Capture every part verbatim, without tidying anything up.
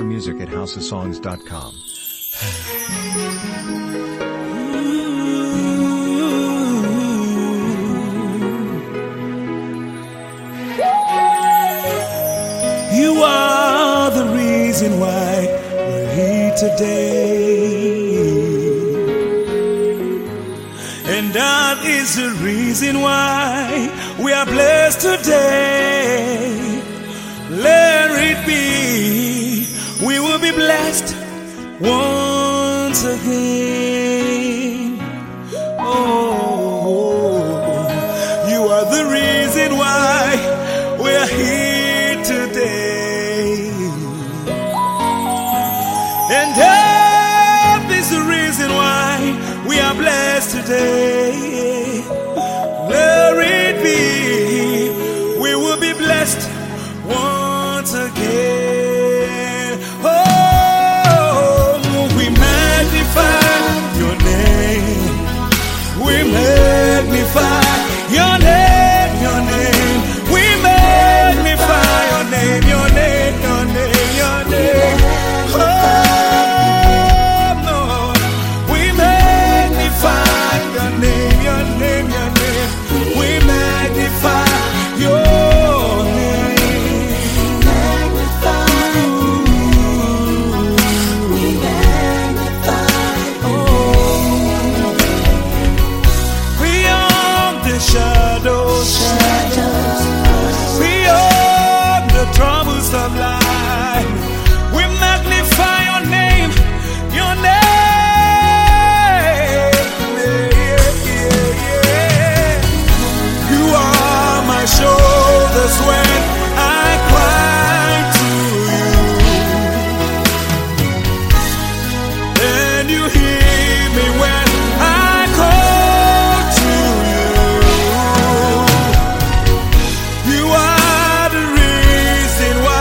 More music at house of songs dot com. You are the reason why we're here today, and that is the reason why we are blessed today. Let it be, we will be blessed once again. Oh, you are the reason why we are here today, and that is the reason why we are blessed today. Let it be, we will be blessed once again. Oh, we magnify your name. We magnify your name, your name. We magnify your name, your name, your name, your name. Oh, Lord, we magnify your name, your name, your name. We magnify your of life. We magnify your name, your name. Yeah, yeah, yeah. You are my shoulders when I cry to you, and you hear me when I call to you. You are the reason why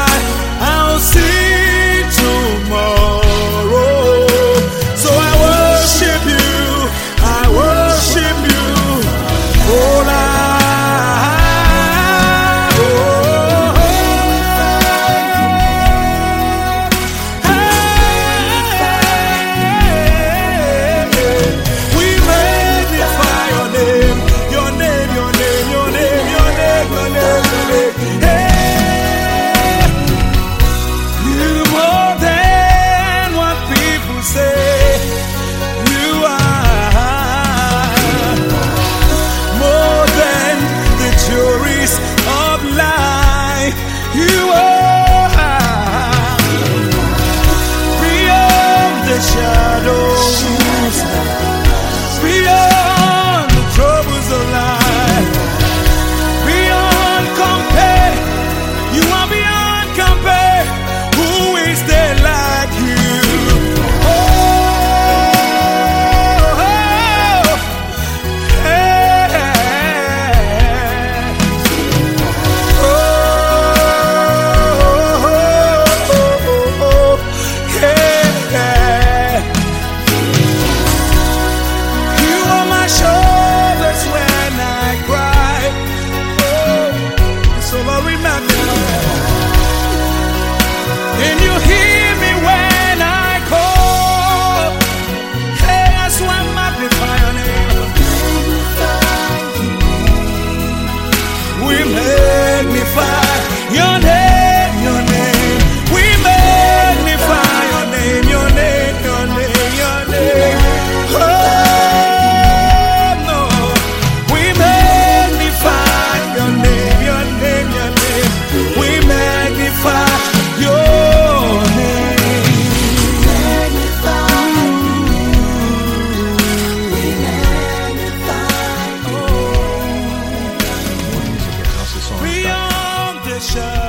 Beyond the shadow.